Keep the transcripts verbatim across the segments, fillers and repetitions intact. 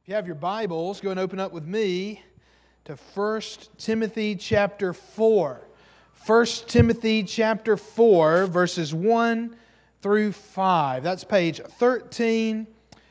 If you have your Bibles, go and open up with me to First Timothy chapter four. First Timothy chapter four, verses one through five. That's page thirteen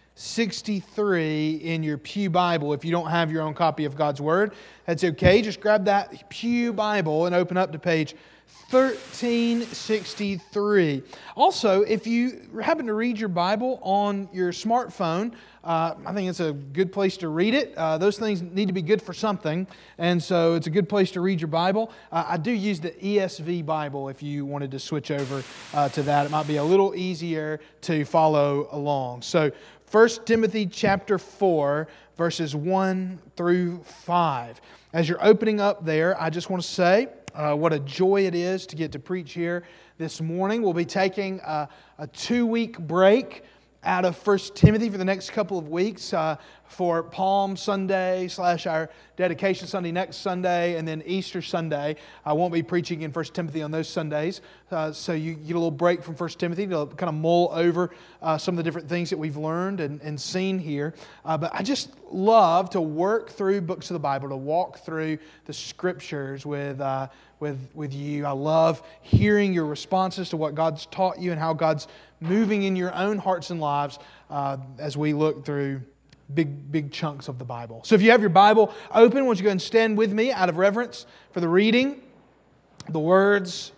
sixty-three in your Pew Bible. If you don't have your own copy of God's Word, that's okay. Just grab that Pew Bible and open up to page thirteen sixty-three. Also, if you happen to read your Bible on your smartphone, uh, I think it's a good place to read it. Uh, those things need to be good for something, and so it's a good place to read your Bible. Uh, I do use the E S V Bible if you wanted to switch over uh, to that. It might be a little easier to follow along. So, First Timothy chapter four, verses one through five. As you're opening up there, I just want to say Uh, what a joy it is to get to preach here this morning. We'll be taking a, a two-week break out of First Timothy for the next couple of weeks uh, for Palm Sunday slash our Dedication Sunday next Sunday, and then Easter Sunday. I won't be preaching in First Timothy on those Sundays, uh, so you get a little break from First Timothy to kind of mull over uh, some of the different things that we've learned and, and seen here. Uh, but I just love to work through books of the Bible, to walk through the Scriptures with uh, with with you. I love hearing your responses to what God's taught you and how God's moving in your own hearts and lives uh, as we look through big, big chunks of the Bible. So if you have your Bible open, why don't you go and stand with me out of reverence for the reading, the words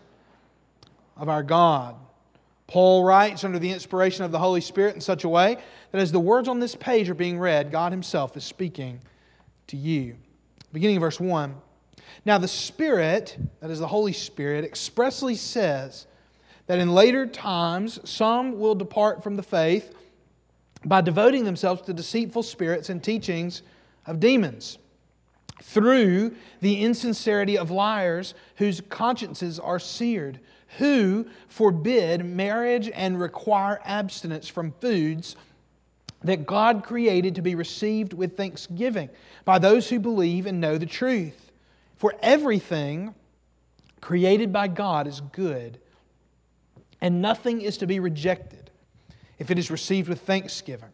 of our God. Paul writes under the inspiration of the Holy Spirit in such a way that as the words on this page are being read, God Himself is speaking to you. Beginning of verse one. Now the Spirit, that is the Holy Spirit, expressly says that in later times some will depart from the faith by devoting themselves to deceitful spirits and teachings of demons, through the insincerity of liars whose consciences are seared, who forbid marriage and require abstinence from foods that God created to be received with thanksgiving by those who believe and know the truth. For everything created by God is good, and nothing is to be rejected if it is received with thanksgiving,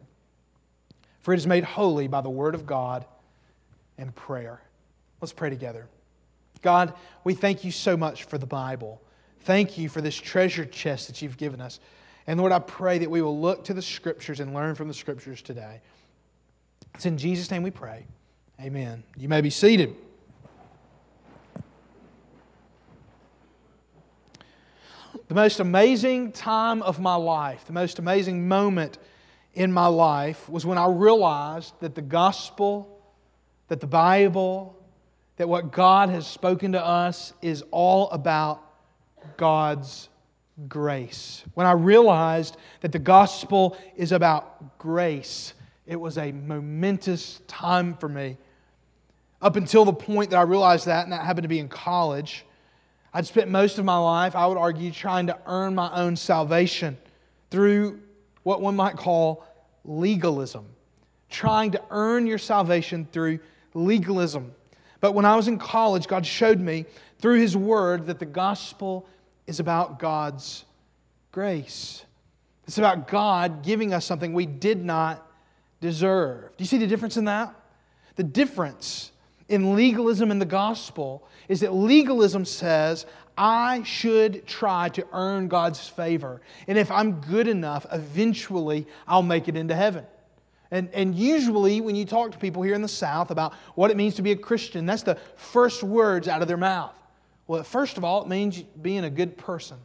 for it is made holy by the Word of God and prayer. Let's pray together. God, we thank You so much for the Bible. Thank You for this treasure chest that You've given us. And Lord, I pray that we will look to the Scriptures and learn from the Scriptures today. It's in Jesus' name we pray. Amen. You may be seated. The most amazing time of my life, the most amazing moment in my life was when I realized that the gospel, that the Bible, that what God has spoken to us is all about God's grace. When I realized that the gospel is about grace, it was a momentous time for me. Up until the point that I realized that, and that happened to be in college, I'd spent most of my life, I would argue, trying to earn my own salvation through what one might call legalism. Trying to earn your salvation through legalism. But when I was in college, God showed me through His Word that the gospel is about God's grace. It's about God giving us something we did not deserve. Do you see the difference in that? The difference in legalism and the gospel is that legalism says, I should try to earn God's favor. And if I'm good enough, eventually I'll make it into heaven. And, and usually when you talk to people here in the South about what it means to be a Christian, that's the first words out of their mouth. Well, first of all, it means being a good person.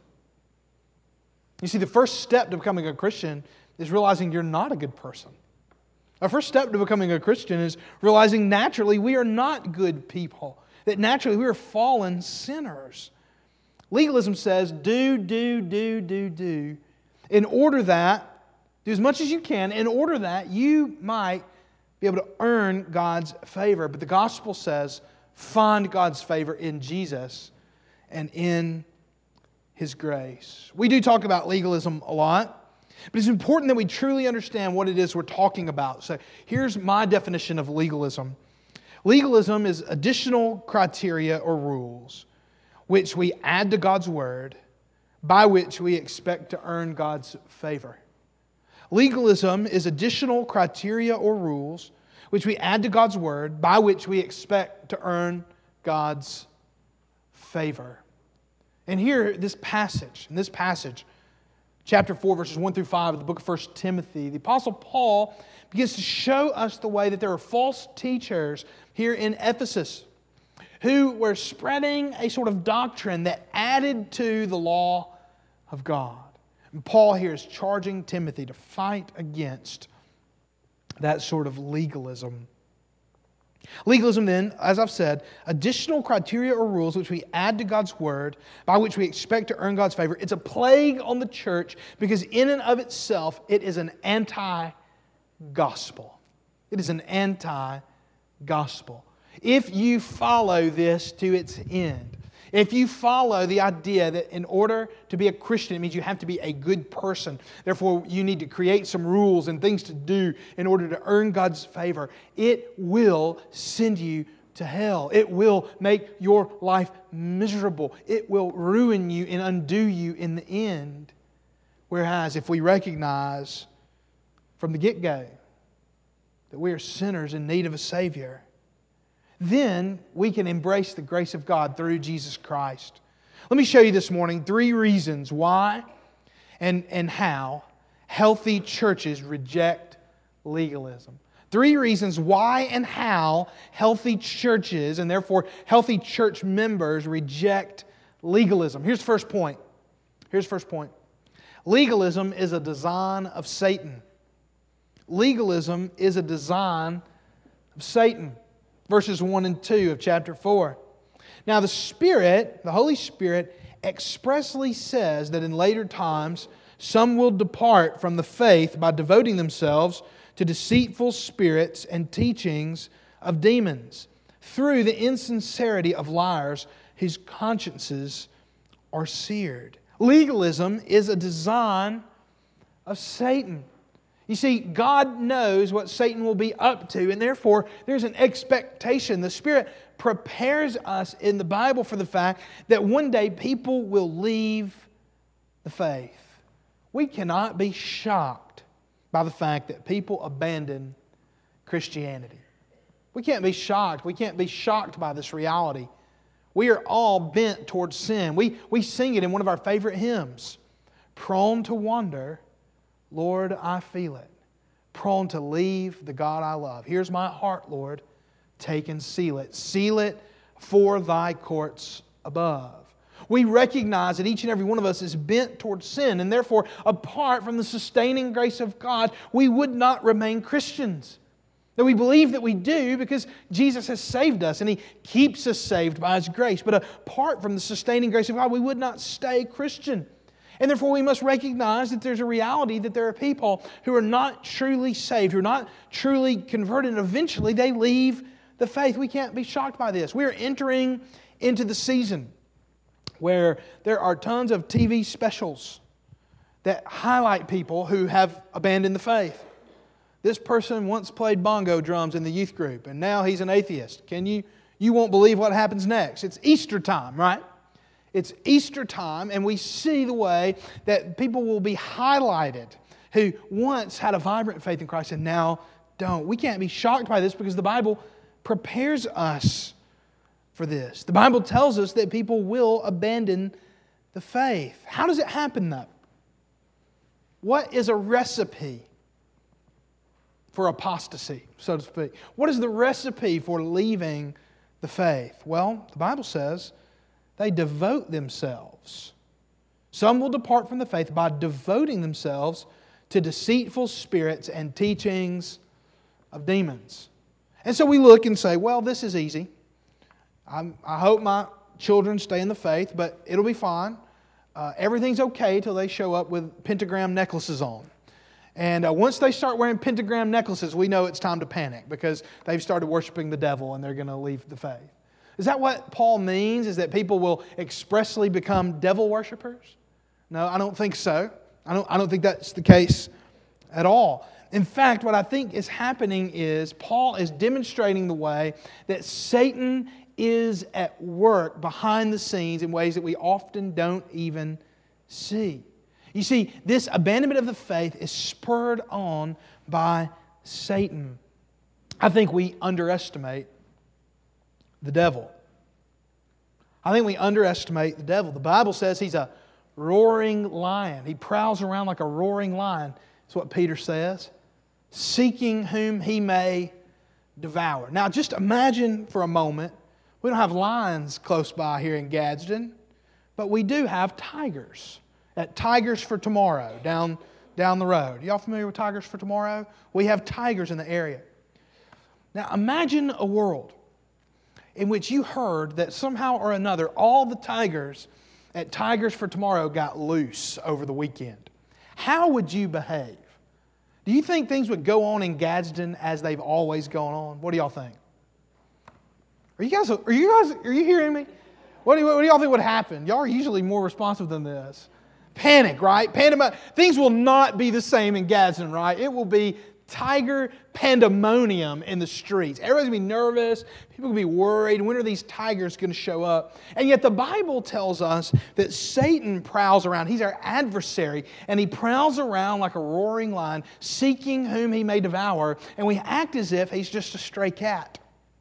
You see, the first step to becoming a Christian is realizing you're not a good person. Our first step to becoming a Christian is realizing naturally we are not good people. That naturally we are fallen sinners. Legalism says, do, do, do, do, do. In order that, do as much as you can, in order that you might be able to earn God's favor. But the gospel says, find God's favor in Jesus and in His grace. We do talk about legalism a lot. But it's important that we truly understand what it is we're talking about. So here's my definition of legalism. Legalism is additional criteria or rules which we add to God's Word by which we expect to earn God's favor. Legalism is additional criteria or rules which we add to God's Word, by which we expect to earn God's favor. And here, this passage, in this passage, chapter four, verses one through five of the book of First Timothy, the Apostle Paul begins to show us the way that there are false teachers here in Ephesus who were spreading a sort of doctrine that added to the law of God. And Paul here is charging Timothy to fight against that sort of legalism. Legalism then, as I've said, additional criteria or rules which we add to God's Word, by which we expect to earn God's favor. It's a plague on the church because in and of itself it is an anti-gospel. It is an anti-gospel. If you follow this to its end, if you follow the idea that in order to be a Christian, it means you have to be a good person. Therefore, you need to create some rules and things to do in order to earn God's favor. It will send you to hell. It will make your life miserable. It will ruin you and undo you in the end. Whereas if we recognize from the get-go that we are sinners in need of a Savior, then we can embrace the grace of God through Jesus Christ. Let me show you this morning three reasons why and, and how healthy churches reject legalism. Three reasons why and how healthy churches, and therefore healthy church members, reject legalism. Here's the first point. Here's the first point. Legalism is a design of Satan. Legalism is a design of Satan. Verses one and two of chapter four. Now the Spirit, the Holy Spirit, expressly says that in later times some will depart from the faith by devoting themselves to deceitful spirits and teachings of demons, through the insincerity of liars whose consciences are seared. Legalism is a design of Satan. You see, God knows what Satan will be up to, and therefore there's an expectation. The Spirit prepares us in the Bible for the fact that one day people will leave the faith. We cannot be shocked by the fact that people abandon Christianity. We can't be shocked. We can't be shocked by this reality. We are all bent towards sin. We, we sing it in one of our favorite hymns. Prone to wander, Lord, I feel it. Prone to leave the God I love. Here's my heart, Lord. Take and seal it. Seal it for Thy courts above. We recognize that each and every one of us is bent towards sin, and therefore, apart from the sustaining grace of God, we would not remain Christians. That we believe that we do because Jesus has saved us and He keeps us saved by His grace. But apart from the sustaining grace of God, we would not stay Christian. And therefore we must recognize that there's a reality that there are people who are not truly saved, who are not truly converted, and eventually they leave the faith. We can't be shocked by this. We are entering into the season where there are tons of T V specials that highlight people who have abandoned the faith. This person once played bongo drums in the youth group, and now he's an atheist. Can you? You won't believe what happens next. It's Easter time, right? It's Easter time, and we see the way that people will be highlighted who once had a vibrant faith in Christ and now don't. We can't be shocked by this because the Bible prepares us for this. The Bible tells us that people will abandon the faith. How does it happen, though? What is a recipe for apostasy, so to speak? What is the recipe for leaving the faith? Well, the Bible says they devote themselves. Some will depart from the faith by devoting themselves to deceitful spirits and teachings of demons. And so we look and say, well, this is easy. I'm, I hope my children stay in the faith, but it'll be fine. Uh, everything's okay till they show up with pentagram necklaces on. And uh, once they start wearing pentagram necklaces, we know it's time to panic because they've started worshiping the devil and they're going to leave the faith. Is that what Paul means? Is that people will expressly become devil worshipers? No, I don't think so. I don't, I don't think that's the case at all. In fact, what I think is happening is Paul is demonstrating the way that Satan is at work behind the scenes in ways that we often don't even see. You see, this abandonment of the faith is spurred on by Satan. I think we underestimate the devil. I think we underestimate the devil. The Bible says he's a roaring lion. He prowls around like a roaring lion. That's what Peter says. Seeking whom he may devour. Now just imagine for a moment, we don't have lions close by here in Gadsden, but we do have tigers at Tigers for Tomorrow down, down the road. Y'all familiar with Tigers for Tomorrow? We have tigers in the area. Now imagine a world in which you heard that somehow or another all the tigers at Tigers for Tomorrow got loose over the weekend. How would you behave? Do you think things would go on in Gadsden as they've always gone on? What do y'all think? Are you guys, are you guys, are you hearing me? What do, what do y'all think would happen? Y'all are usually more responsive than this. Panic, right? Pandem- Things will not be the same in Gadsden, right? It will be tiger pandemonium in the streets. Everybody's going to be nervous. People will be worried. When are these tigers going to show up? And yet the Bible tells us that Satan prowls around. He's our adversary. And he prowls around like a roaring lion, seeking whom he may devour. And we act as if he's just a stray cat.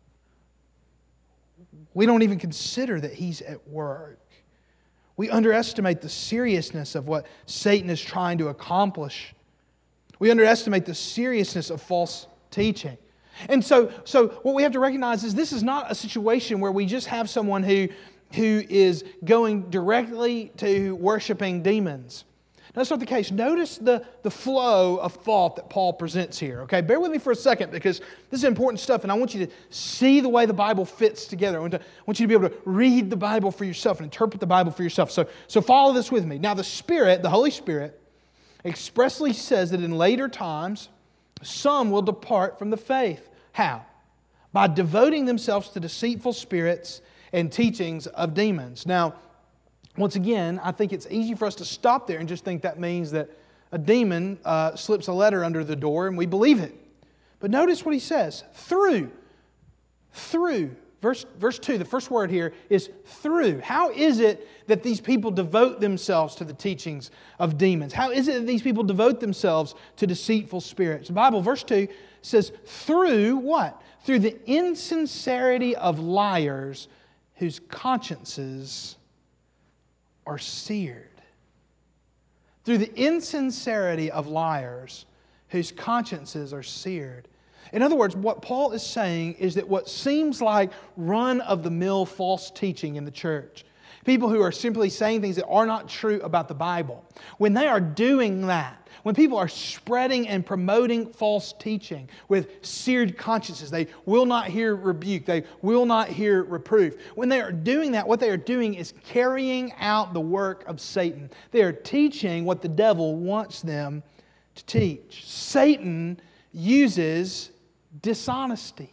We don't even consider that he's at work. We underestimate the seriousness of what Satan is trying to accomplish. We underestimate the seriousness of false teaching. And so, so what we have to recognize is this is not a situation where we just have someone who, who is going directly to worshiping demons. No, that's not the case. Notice the, the flow of thought that Paul presents here. Okay, bear with me for a second because this is important stuff and I want you to see the way the Bible fits together. I want, to, I want you to be able to read the Bible for yourself and interpret the Bible for yourself. So, so follow this with me. Now the Spirit, the Holy Spirit, expressly says that in later times, some will depart from the faith. How? By devoting themselves to deceitful spirits and teachings of demons. Now, once again, I think it's easy for us to stop there and just think that means that a demon uh, slips a letter under the door and we believe it. But notice what he says. Through. Through. Verse, verse two, the first word here is through. How is it that these people devote themselves to the teachings of demons? How is it that these people devote themselves to deceitful spirits? The Bible, verse two, says through what? Through the insincerity of liars whose consciences are seared. Through the insincerity of liars whose consciences are seared. In other words, what Paul is saying is that what seems like run-of-the-mill false teaching in the church, people who are simply saying things that are not true about the Bible, when they are doing that, when people are spreading and promoting false teaching with seared consciences, they will not hear rebuke, they will not hear reproof. When they are doing that, what they are doing is carrying out the work of Satan. They are teaching what the devil wants them to teach. Satan uses dishonesty.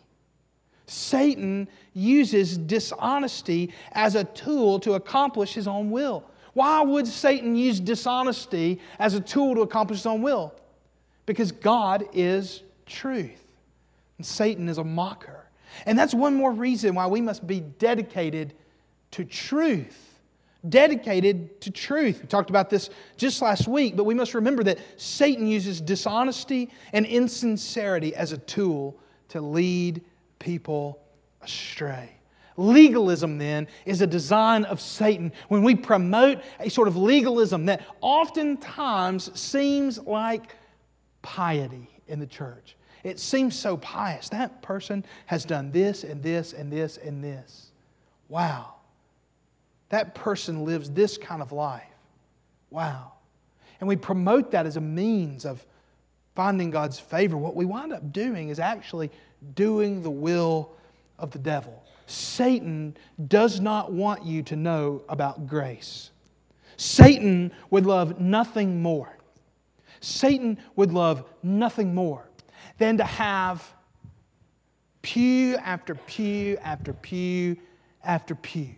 Satan uses dishonesty as a tool to accomplish his own will. Why would Satan use dishonesty as a tool to accomplish his own will? Because God is truth. And Satan is a mocker. And that's one more reason why we must be dedicated to truth. Dedicated to truth. We talked about this just last week, but we must remember that Satan uses dishonesty and insincerity as a tool to lead people astray. Legalism, then, is a design of Satan. When we promote a sort of legalism that oftentimes seems like piety in the church. It seems so pious. That person has done this and this and this and this. Wow. That person lives this kind of life. Wow. And we promote that as a means of finding God's favor. What we wind up doing is actually doing the will of the devil. Satan does not want you to know about grace. Satan would love nothing more. Satan would love nothing more than to have pew after pew after pew after pew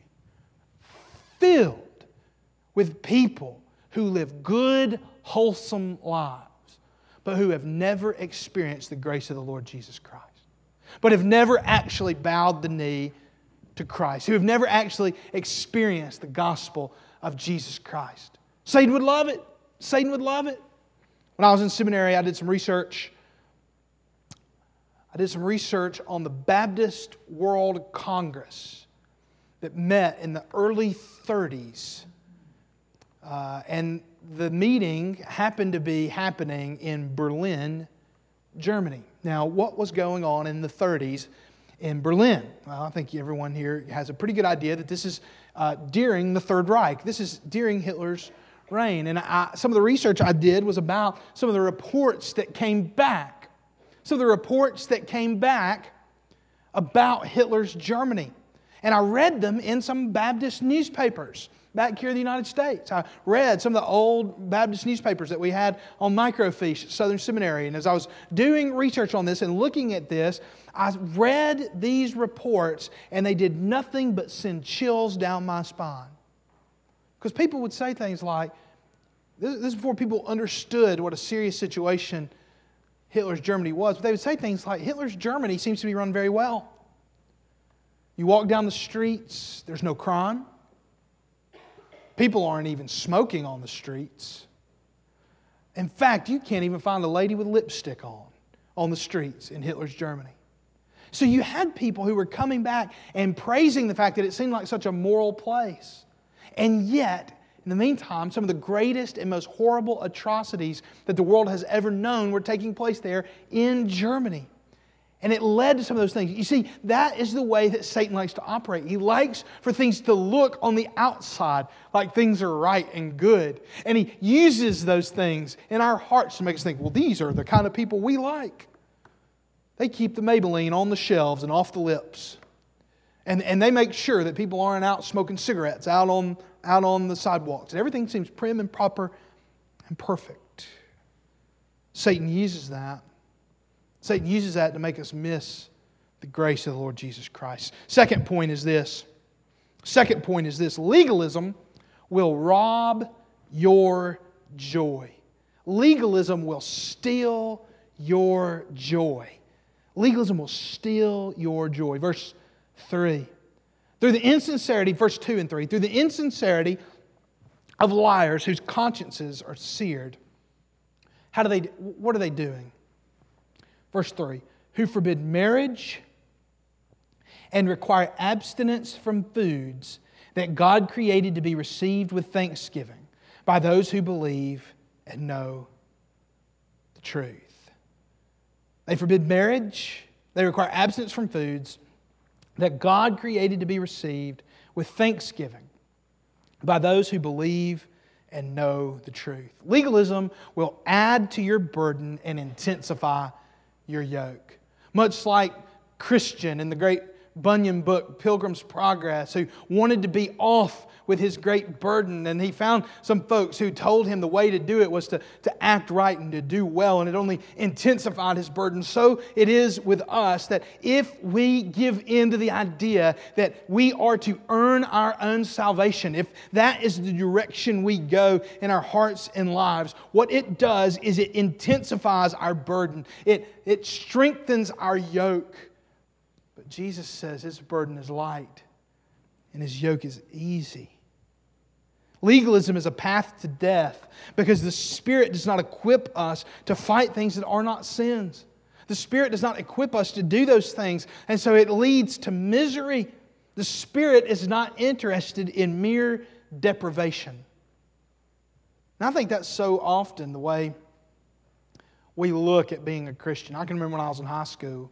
filled with people who live good, wholesome lives, but who have never experienced the grace of the Lord Jesus Christ, but have never actually bowed the knee to Christ, who have never actually experienced the gospel of Jesus Christ. Satan would love it. Satan would love it. When I was in seminary, I did some research I did some research on the Baptist World Congress that met in the early thirties. Uh, and the meeting happened to be happening in Berlin, Germany. Now, what was going on in the thirties in Berlin? Well, I think everyone here has a pretty good idea that this is uh, during the Third Reich. This is during Hitler's reign. And I, some of the research I did was about some of the reports that came back. Some of the reports that came back about Hitler's Germany. And I read them in some Baptist newspapers back here in the United States. I read some of the old Baptist newspapers that we had on microfiche at Southern Seminary. And as I was doing research on this and looking at this, I read these reports and they did nothing but send chills down my spine. Because people would say things like, this is before people understood what a serious situation Hitler's Germany was, but they would say things like, Hitler's Germany seems to be run very well. You walk down the streets, there's no crime. People aren't even smoking on the streets. In fact, you can't even find a lady with lipstick on, on the streets in Hitler's Germany. So you had people who were coming back and praising the fact that it seemed like such a moral place. And yet, in the meantime, some of the greatest and most horrible atrocities that the world has ever known were taking place there in Germany. And it led to some of those things. You see, that is the way that Satan likes to operate. He likes for things to look on the outside like things are right and good. And he uses those things in our hearts to make us think, well, these are the kind of people we like. They keep the Maybelline on the shelves and off the lips. And, and they make sure that people aren't out smoking cigarettes out on, out on the sidewalks. And everything seems prim and proper and perfect. Satan uses that. Satan uses that to make us miss the grace of the Lord Jesus Christ. Second point is this. Second point is this. Legalism will rob your joy. Legalism will steal your joy. Legalism will steal your joy. Verse three. Through the insincerity, verse two and three, through the insincerity of liars whose consciences are seared. How do they, what are they doing? Verse three, who forbid marriage and require abstinence from foods that God created to be received with thanksgiving by those who believe and know the truth. They forbid marriage, they require abstinence from foods that God created to be received with thanksgiving by those who believe and know the truth. Legalism will add to your burden and intensify your yoke. Much like Christian in the great Bunyan book, Pilgrim's Progress, who wanted to be off with his great burden. And he found some folks who told him the way to do it was to, to act right and to do well. And it only intensified his burden. So it is with us that if we give in to the idea that we are to earn our own salvation, if that is the direction we go in our hearts and lives, what it does is it intensifies our burden. It, it strengthens our yoke. But Jesus says His burden is light and His yoke is easy. Legalism is a path to death because the Spirit does not equip us to fight things that are not sins. The Spirit does not equip us to do those things, and so it leads to misery. The Spirit is not interested in mere deprivation. And I think that's so often the way we look at being a Christian. I can remember when I was in high school,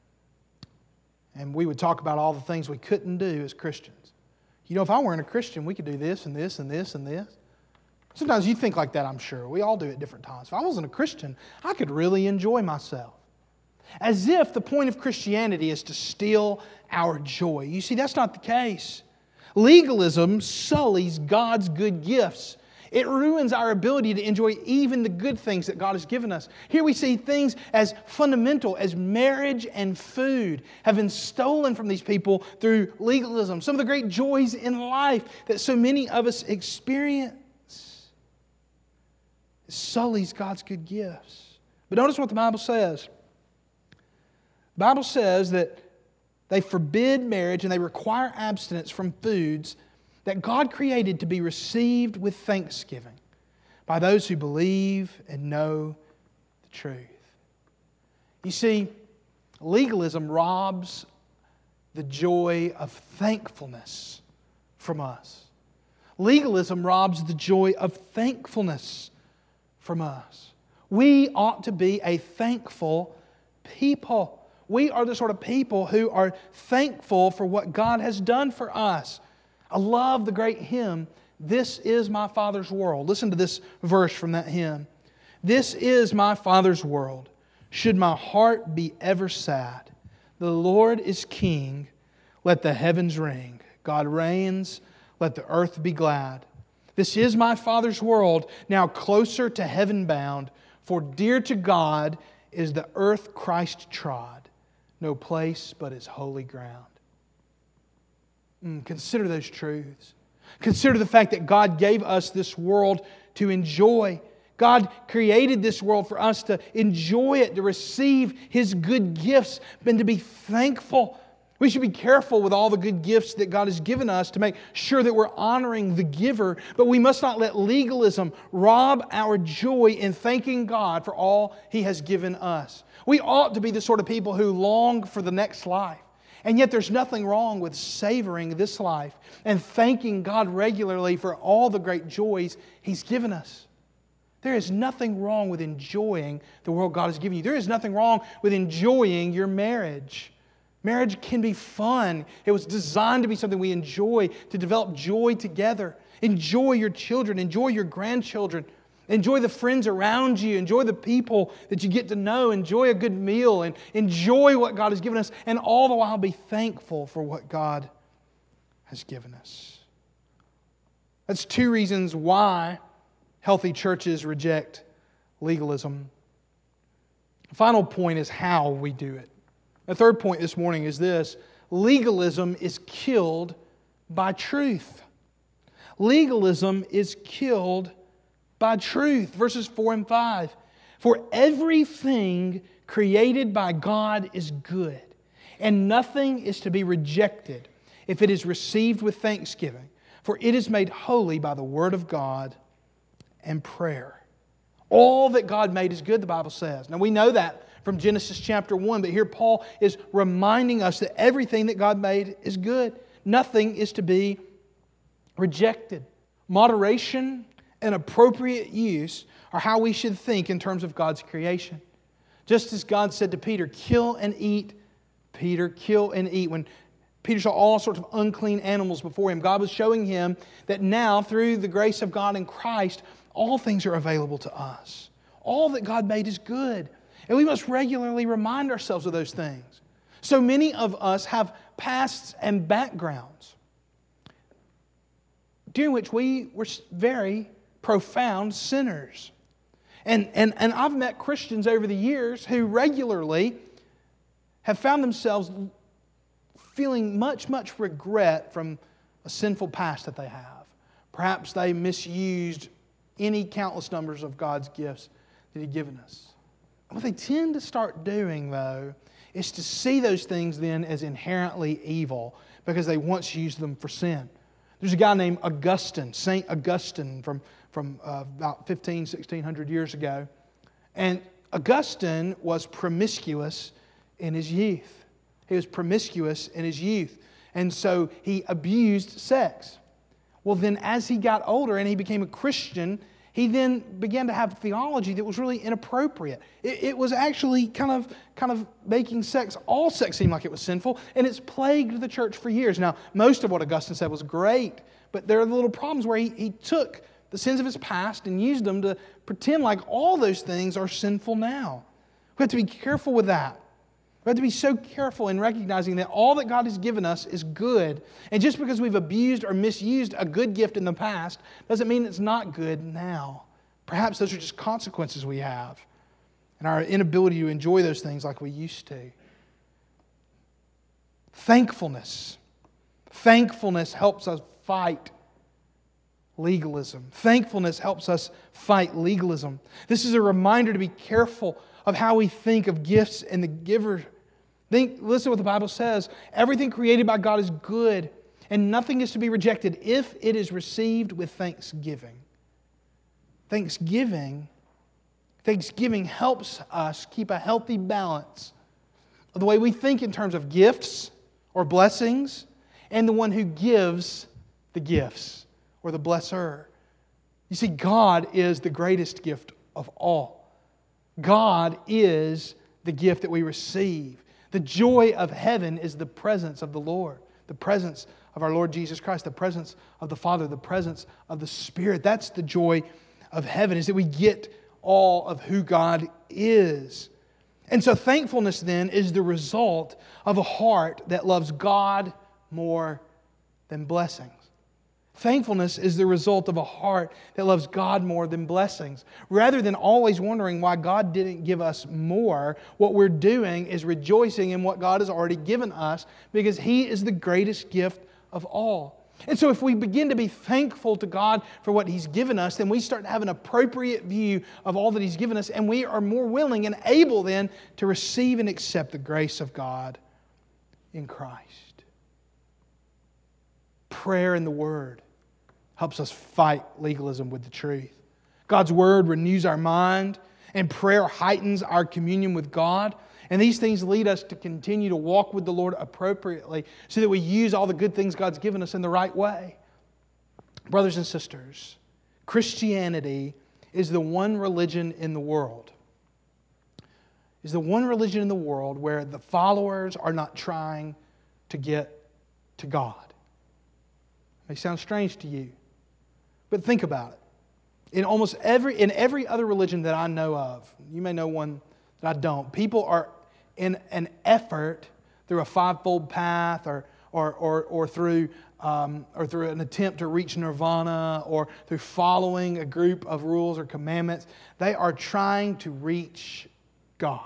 and we would talk about all the things we couldn't do as Christians. You know, if I weren't a Christian, we could do this and this and this and this. Sometimes you think like that, I'm sure. We all do at different times. If I wasn't a Christian, I could really enjoy myself. As if the point of Christianity is to steal our joy. You see, that's not the case. Legalism sullies God's good gifts. It ruins our ability to enjoy even the good things that God has given us. Here we see things as fundamental as marriage and food have been stolen from these people through legalism. Some of the great joys in life that so many of us experience. It sullies God's good gifts. But notice what the Bible says. The Bible says that they forbid marriage and they require abstinence from foods that God created to be received with thanksgiving by those who believe and know the truth. You see, Legalism robs the joy of thankfulness from us. Legalism robs the joy of thankfulness from us. We ought to be a thankful people. We are the sort of people who are thankful for what God has done for us. I love the great hymn, "This is my Father's world." Listen to this verse from that hymn. "This is my Father's world. Should my heart be ever sad, the Lord is King. Let the heavens ring. God reigns. Let the earth be glad. This is my Father's world, now closer to heaven bound. For dear to God is the earth Christ trod, no place but His holy ground." Mm, consider those truths. Consider the fact that God gave us this world to enjoy. God created this world for us to enjoy it, to receive His good gifts, and to be thankful. We should be careful with all the good gifts that God has given us to make sure that we're honoring the giver, but we must not let legalism rob our joy in thanking God for all He has given us. We ought to be the sort of people who long for the next life. And yet there's nothing wrong with savoring this life and thanking God regularly for all the great joys He's given us. There is nothing wrong with enjoying the world God has given you. There is nothing wrong with enjoying your marriage. Marriage can be fun. It was designed to be something we enjoy, to develop joy together. Enjoy your children. Enjoy your grandchildren. Enjoy the friends around you. Enjoy the people that you get to know. Enjoy a good meal. And enjoy what God has given us. And all the while be thankful for what God has given us. That's two reasons why healthy churches reject legalism. The final point is how we do it. The third point this morning is this: legalism is killed by truth. Legalism is killed by truth. Verses four and five. For everything created by God is good, and nothing is to be rejected if it is received with thanksgiving, for it is made holy by the word of God and prayer. All that God made is good, the Bible says. Now we know that from Genesis chapter one, but here Paul is reminding us that everything that God made is good. Nothing is to be rejected. Moderation and appropriate use are how we should think in terms of God's creation. Just as God said to Peter, "Kill and eat, Peter, kill and eat." When Peter saw all sorts of unclean animals before him, God was showing him that now, through the grace of God in Christ, all things are available to us. All that God made is good. And we must regularly remind ourselves of those things. So many of us have pasts and backgrounds during which we were very profound sinners. And, and, and I've met Christians over the years who regularly have found themselves feeling much, much regret from a sinful past that they have. Perhaps they misused any countless numbers of God's gifts that He'd given us. What they tend to start doing, though, is to see those things then as inherently evil because they once used them for sin. There's a guy named Augustine, Saint Augustine, from, from uh, about fifteen, sixteen hundred years ago. And Augustine was promiscuous in his youth. He was promiscuous in his youth. And so he abused sex. Well, then as he got older and he became a Christian, he then began to have theology that was really inappropriate. It, it was actually kind of, kind of making sex, all sex seem like it was sinful, and it's plagued the church for years. Now, most of what Augustine said was great, but there are the little problems where he, he took the sins of his past and used them to pretend like all those things are sinful now. We have to be careful with that. We have to be so careful in recognizing that all that God has given us is good. And just because we've abused or misused a good gift in the past doesn't mean it's not good now. Perhaps those are just consequences we have and our inability to enjoy those things like we used to. Thankfulness. Thankfulness helps us fight legalism. Thankfulness helps us fight legalism. This is a reminder to be careful of how we think of gifts and the giver. Think, listen to what the Bible says. Everything created by God is good, and nothing is to be rejected if it is received with thanksgiving. Thanksgiving, thanksgiving helps us keep a healthy balance the way we think in terms of gifts or blessings, and the one who gives the gifts or the blesser. You see, God is the greatest gift of all. God is the gift that we receive. The joy of heaven is the presence of the Lord, the presence of our Lord Jesus Christ, the presence of the Father, the presence of the Spirit. That's the joy of heaven, is that we get all of who God is. And so thankfulness then is the result of a heart that loves God more than blessings. Thankfulness is the result of a heart that loves God more than blessings. Rather than always wondering why God didn't give us more, what we're doing is rejoicing in what God has already given us, because He is the greatest gift of all. And so if we begin to be thankful to God for what He's given us, then we start to have an appropriate view of all that He's given us, and we are more willing and able then to receive and accept the grace of God in Christ. Prayer and the Word helps us fight legalism with the truth. God's Word renews our mind, and prayer heightens our communion with God. And these things lead us to continue to walk with the Lord appropriately so that we use all the good things God's given us in the right way. Brothers and sisters, Christianity is the one religion in the world. Is the one religion in the world where the followers are not trying to get to God. It may sound strange to you, but think about it. In almost every in every other religion that I know of, you may know one that I don't, people are in an effort through a fivefold path or or or, or through um, or through an attempt to reach nirvana, or through following a group of rules or commandments, they are trying to reach God.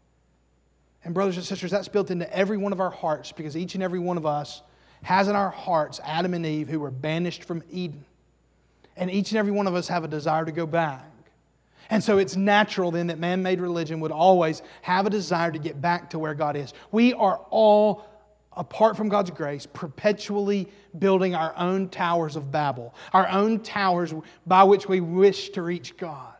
And brothers and sisters, that's built into every one of our hearts, because each and every one of us has in our hearts Adam and Eve, who were banished from Eden. And each and every one of us have a desire to go back. And so it's natural then that man-made religion would always have a desire to get back to where God is. We are all, apart from God's grace, perpetually building our own towers of Babel, our own towers by which we wish to reach God.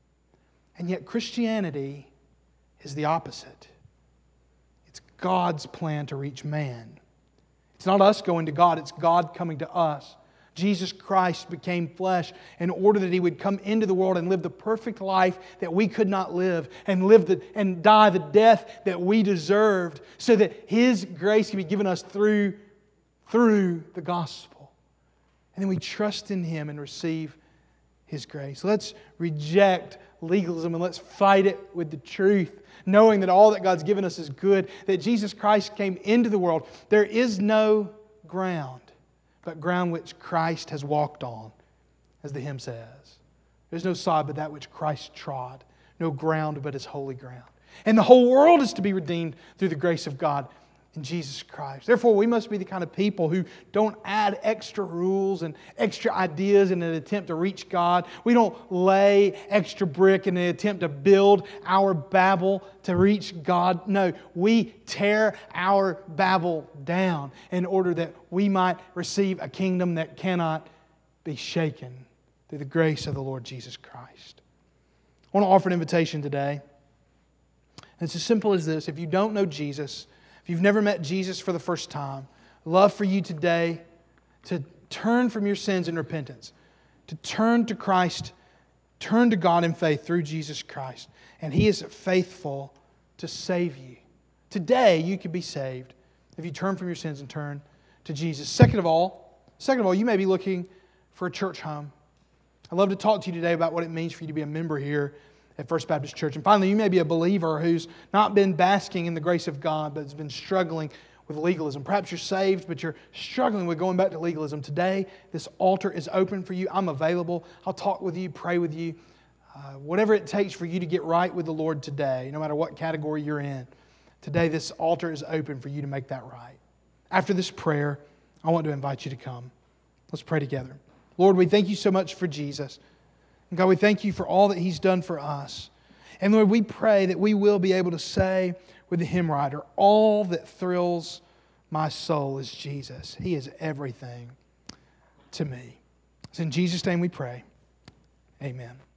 And yet Christianity is the opposite. It's God's plan to reach man. It's not us going to God, it's God coming to us. Jesus Christ became flesh in order that He would come into the world and live the perfect life that we could not live, and live the, and die the death that we deserved, so that His grace can be given us through, through the gospel. And then we trust in Him and receive His grace. Let's reject legalism and let's fight it with the truth, knowing that all that God's given us is good, that Jesus Christ came into the world. There is no ground but ground which Christ has walked on, as the hymn says. There's no sod but that which Christ trod, no ground but His holy ground. And the whole world is to be redeemed through the grace of God in Jesus Christ. Therefore, we must be the kind of people who don't add extra rules and extra ideas in an attempt to reach God. We don't lay extra brick in an attempt to build our Babel to reach God. No, we tear our Babel down in order that we might receive a kingdom that cannot be shaken through the grace of the Lord Jesus Christ. I want to offer an invitation today. And it's as simple as this. If you don't know Jesus, if you've never met Jesus for the first time, I'd love for you today to turn from your sins in repentance, to turn to Christ, turn to God in faith through Jesus Christ. And He is faithful to save you. Today you can be saved if you turn from your sins and turn to Jesus. Second of all, second of all, you may be looking for a church home. I'd love to talk to you today about what it means for you to be a member here at First Baptist Church. And finally, you may be a believer who's not been basking in the grace of God, but has been struggling with legalism. Perhaps you're saved, but you're struggling with going back to legalism. Today, this altar is open for you. I'm available. I'll talk with you, pray with you. Uh, whatever it takes for you to get right with the Lord today, no matter what category you're in. Today, this altar is open for you to make that right. After this prayer, I want to invite you to come. Let's pray together. Lord, we thank you so much for Jesus. And God, we thank you for all that He's done for us. And Lord, we pray that we will be able to say with the hymn writer, all that thrills my soul is Jesus. He is everything to me. It's in Jesus' name we pray. Amen.